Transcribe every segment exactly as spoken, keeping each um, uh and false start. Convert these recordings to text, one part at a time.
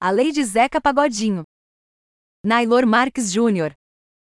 A Lei de Zeca Pagodinho. Naylor Marques Júnior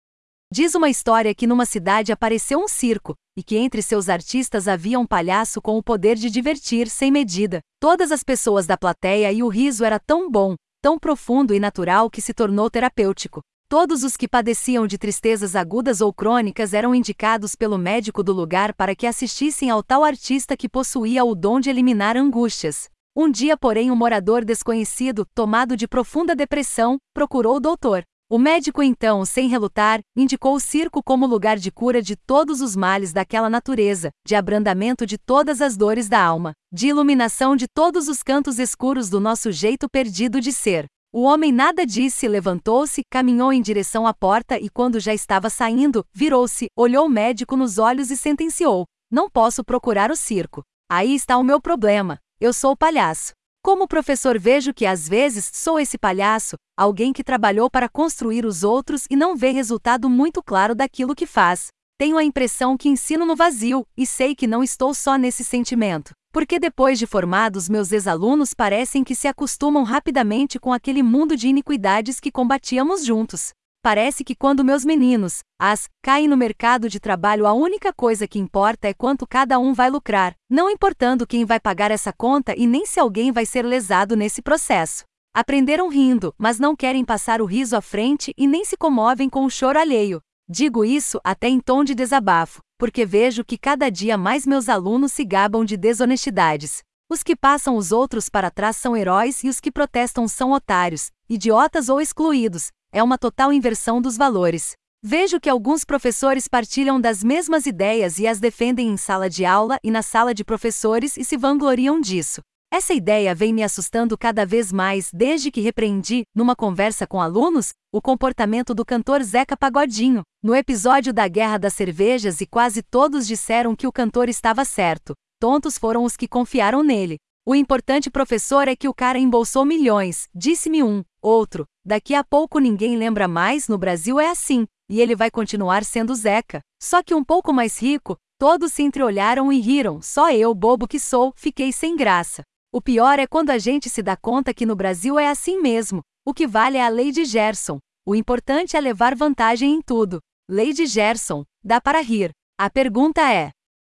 Diz uma história que numa cidade apareceu um circo, e que entre seus artistas havia um palhaço com o poder de divertir sem medida todas as pessoas da plateia, e o riso era tão bom, tão profundo e natural que se tornou terapêutico. Todos os que padeciam de tristezas agudas ou crônicas eram indicados pelo médico do lugar para que assistissem ao tal artista que possuía o dom de eliminar angústias. Um dia, porém, um morador desconhecido, tomado de profunda depressão, procurou o doutor. O médico então, sem relutar, indicou o circo como lugar de cura de todos os males daquela natureza, de abrandamento de todas as dores da alma, de iluminação de todos os cantos escuros do nosso jeito perdido de ser. O homem nada disse, levantou-se, caminhou em direção à porta e, quando já estava saindo, virou-se, olhou o médico nos olhos e sentenciou: "Não posso procurar o circo. Aí está o meu problema. Eu sou o palhaço. Como professor, vejo que às vezes sou esse palhaço, alguém que trabalhou para construir os outros e não vê resultado muito claro daquilo que faz. Tenho a impressão que ensino no vazio, e sei que não estou só nesse sentimento. Porque depois de formados, meus ex-alunos parecem que se acostumam rapidamente com aquele mundo de iniquidades que combatíamos juntos. Parece que quando meus meninos, as, caem no mercado de trabalho, a única coisa que importa é quanto cada um vai lucrar, não importando quem vai pagar essa conta e nem se alguém vai ser lesado nesse processo. Aprenderam rindo, mas não querem passar o riso à frente e nem se comovem com o choro alheio. Digo isso até em tom de desabafo, porque vejo que cada dia mais meus alunos se gabam de desonestidades. Os que passam os outros para trás são heróis e os que protestam são otários, idiotas ou excluídos. É uma total inversão dos valores. Vejo que alguns professores partilham das mesmas ideias e as defendem em sala de aula e na sala de professores e se vangloriam disso. Essa ideia vem me assustando cada vez mais desde que repreendi, numa conversa com alunos, o comportamento do cantor Zeca Pagodinho, no episódio da Guerra das Cervejas, e quase todos disseram que o cantor estava certo. Tontos foram os que confiaram nele. O importante, professor, é que o cara embolsou milhões, disse-me um. Outro: daqui a pouco ninguém lembra mais, no Brasil é assim, e ele vai continuar sendo Zeca, só que um pouco mais rico. Todos se entreolharam e riram, só eu, bobo que sou, fiquei sem graça. O pior é quando a gente se dá conta que no Brasil é assim mesmo. O que vale é a lei de Gerson. O importante é levar vantagem em tudo. Lei de Gerson, dá para rir. A pergunta é: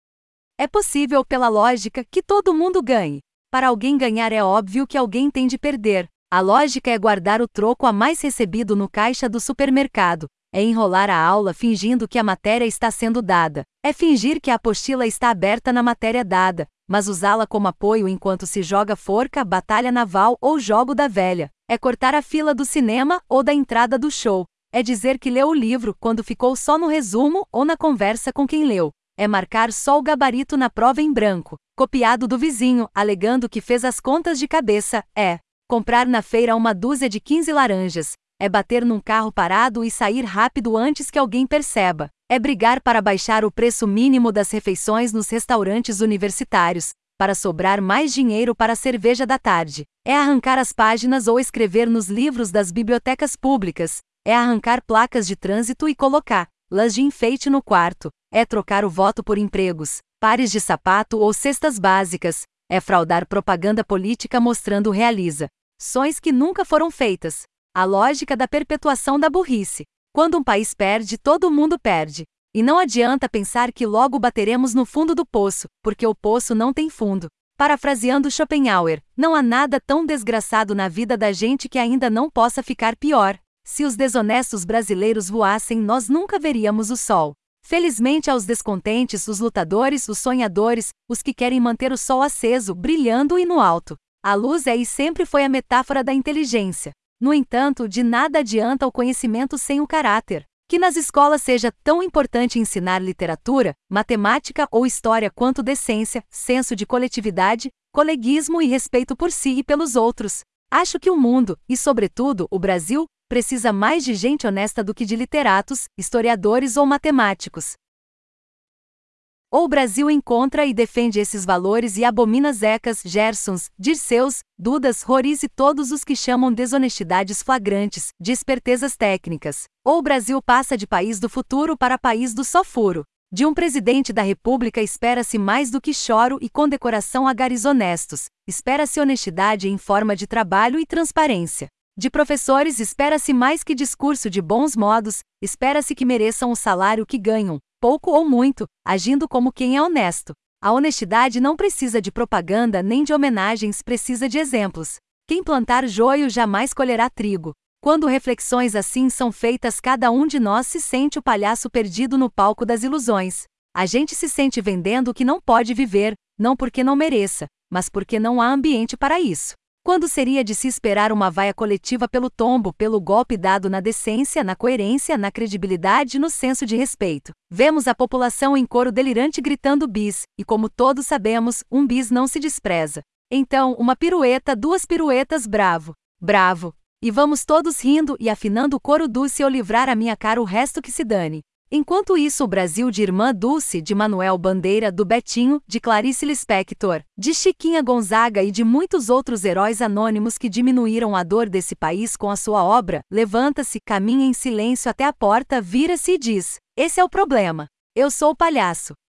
é possível, pela lógica, que todo mundo ganhe? Para alguém ganhar é óbvio que alguém tem de perder. A lógica é guardar o troco a mais recebido no caixa do supermercado. É enrolar a aula fingindo que a matéria está sendo dada. É fingir que a apostila está aberta na matéria dada, mas usá-la como apoio enquanto se joga forca, batalha naval ou jogo da velha. É cortar a fila do cinema ou da entrada do show. É dizer que leu o livro quando ficou só no resumo ou na conversa com quem leu. É marcar só o gabarito na prova em branco, copiado do vizinho, alegando que fez as contas de cabeça. É comprar na feira uma dúzia de quinze laranjas. É bater num carro parado e sair rápido antes que alguém perceba. É brigar para baixar o preço mínimo das refeições nos restaurantes universitários, para sobrar mais dinheiro para a cerveja da tarde. É arrancar as páginas ou escrever nos livros das bibliotecas públicas. É arrancar placas de trânsito e colocar lãs de enfeite no quarto. É trocar o voto por empregos, pares de sapato ou cestas básicas. É fraudar propaganda política mostrando realiza ações que nunca foram feitas. A lógica da perpetuação da burrice. Quando um país perde, todo mundo perde. E não adianta pensar que logo bateremos no fundo do poço, porque o poço não tem fundo. Parafraseando Schopenhauer, não há nada tão desgraçado na vida da gente que ainda não possa ficar pior. Se os desonestos brasileiros voassem, nós nunca veríamos o sol. Felizmente, aos descontentes, os lutadores, os sonhadores, os que querem manter o sol aceso, brilhando e no alto. A luz é e sempre foi a metáfora da inteligência. No entanto, de nada adianta o conhecimento sem o caráter. Que nas escolas seja tão importante ensinar literatura, matemática ou história quanto decência, senso de coletividade, coleguismo e respeito por si e pelos outros. Acho que o mundo, e sobretudo o Brasil, precisa mais de gente honesta do que de literatos, historiadores ou matemáticos. Ou o Brasil encontra e defende esses valores e abomina Zecas, Gersons, Dirceus, Dudas, Roris e todos os que chamam desonestidades flagrantes, de espertezas técnicas. Ou o Brasil passa de país do futuro para país do só furo. De um presidente da República espera-se mais do que choro e condecoração a garis honestos, espera-se honestidade em forma de trabalho e transparência. De professores espera-se mais que discurso de bons modos, espera-se que mereçam o salário que ganham, pouco ou muito, agindo como quem é honesto. A honestidade não precisa de propaganda nem de homenagens, precisa de exemplos. Quem plantar joio jamais colherá trigo. Quando reflexões assim são feitas, cada um de nós se sente o palhaço perdido no palco das ilusões. A gente se sente vendendo o que não pode viver, não porque não mereça, mas porque não há ambiente para isso. Quando seria de se esperar uma vaia coletiva pelo tombo, pelo golpe dado na decência, na coerência, na credibilidade e no senso de respeito? Vemos a população em coro delirante gritando bis, e como todos sabemos, um bis não se despreza. Então, uma pirueta, duas piruetas, bravo, bravo. E vamos todos rindo e afinando o coro Dulce, eu livrar a minha cara, o resto que se dane. Enquanto isso, o Brasil de Irmã Dulce, de Manuel Bandeira, do Betinho, de Clarice Lispector, de Chiquinha Gonzaga e de muitos outros heróis anônimos que diminuíram a dor desse país com a sua obra, levanta-se, caminha em silêncio até a porta, vira-se e diz: esse é o problema. Eu sou o palhaço.